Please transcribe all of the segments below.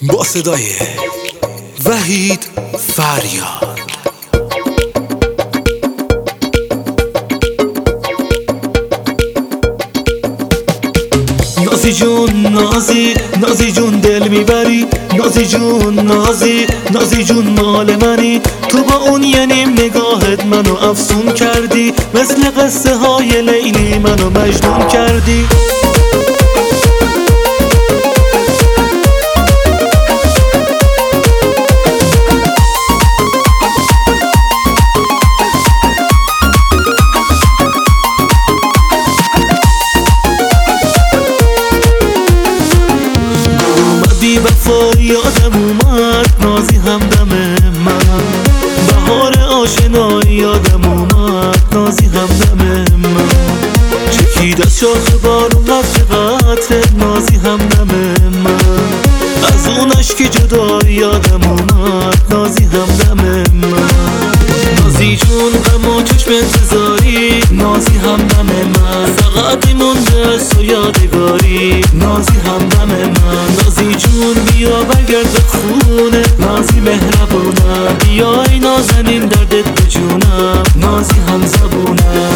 با صدای وحید فریاد. نازی جون نازی جون دل میبری، نازی جون نازی جون مال منی. تو با اون یه نیم نگاهت منو افسون کردی، مثل قصه های لیلی منو مجنون کردی. یادم اومد نازی همدم من، بهار آشنایی یادم اومد نازی همدم من. چکید از شاخ بارون رفت قطره نازی همدم من، از اون عشق جدایی یادم اومد نازی همدم من. نازی جون غم و چشم انتظاری نازی همدم من، فقط میمونده از تو یادگاری نازی همدم من. نازی جون بیا برگرد خونه، نازی مهربونم، بیای نازنین دردت بجونم، نازی هم زبونم.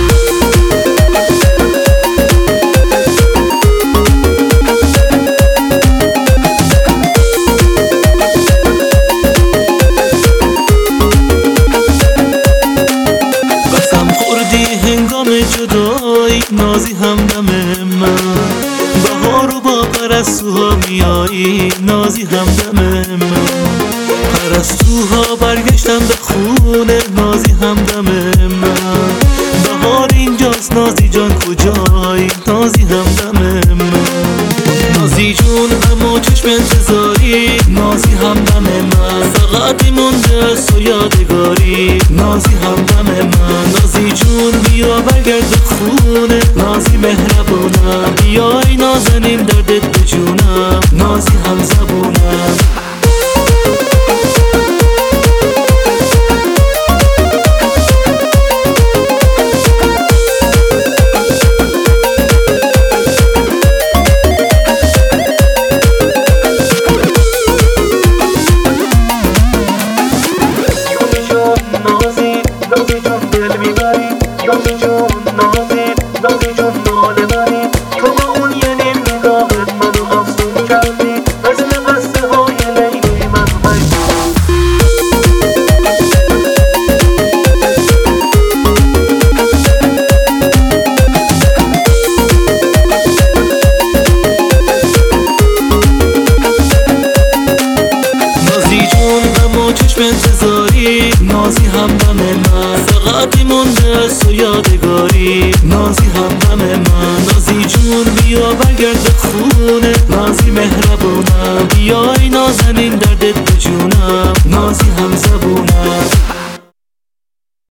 قسم خوردی هنگام جدایی نازی همدم من، بهار و با پرستوها میایی نازی همدم من. پرستوها برگشتن به خونه نازی همدم من، بهار اینجاست نازی جان کجایی نازی همدم من. نازی جون غم و چشم انتظاری نازی همدم من، فقط میمونده از تو یادگاری نازی همدم من. نازی جون بیا برگرد خونه، نازی مهربونم، بیای نازنین دردت بجونم، نازی هم زبونم. نازی جون مال منی، تو با اون یه نیم نگاهت منو افسون کردی، مثل قصه های لیلی منو مجنون. نازی جون غم و چشم انتظاری نازی همدم من، فقط میمونده از تو یادگاری نازی همدم من. نازی جون بیا برگرد